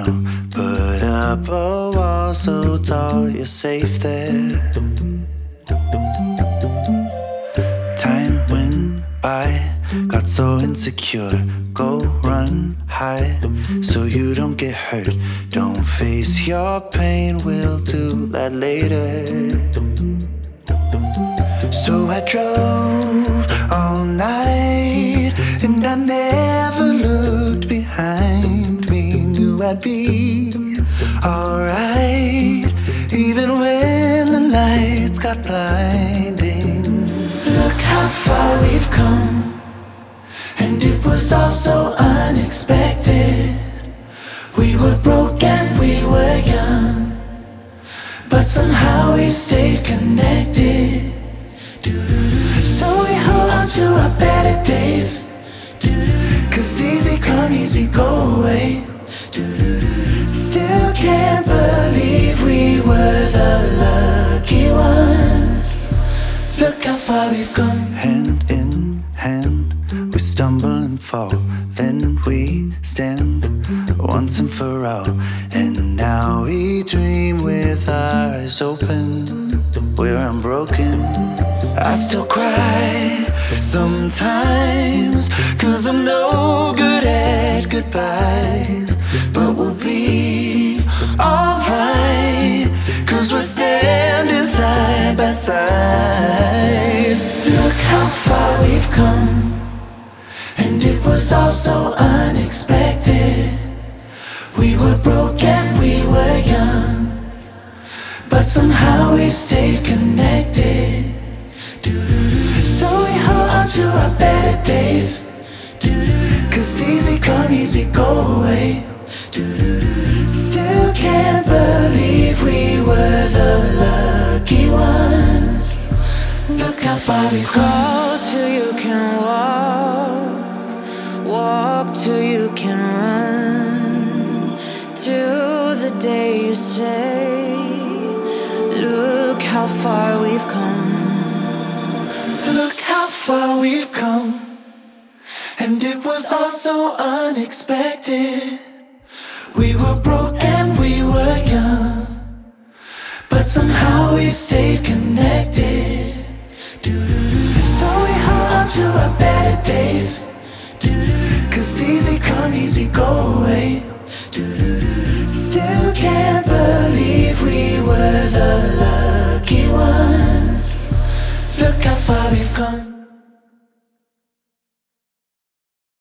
ground. Put up a wall so tall you're safe there. Time went by, got so insecure. Go run, hide, so you don't get hurt. Don't face your pain, we'll do that later. So I drove all night, and I never looked behind me. Knew I'd be alright, even when the lights got blinding. Look how far we've come, and it was all so unexpected. We were broke and we were young, but somehow we stayed connected. So we hold on to our better days, 'cause easy come, easy go away. Still can't believe we were the lucky ones. Look how far we've come. Hand in hand, we stumble and fall, then we stand once and for all. And now we dream with our eyes open. We're unbroken. I still cry sometimes, 'cause I'm no good at goodbyes. But we'll be alright, 'cause we're standing side by side. Look how far we've come, and it was all so unexpected. We were broke and we were young, but somehow we stayed connected. So we hold on to our better days, 'cause easy come, easy go away. Still can't believe we were the lucky ones. Look how far we've come. Crawl till you can walk, walk till you can run, till the day you say, look how far we've come. Look how far we've come, and it was all so unexpected. We were broke and we were young, but somehow we stayed connected. So we hold on to our better days, 'cause easy come, easy go away. Still can't believe we were the lucky ones. Look how far we've come.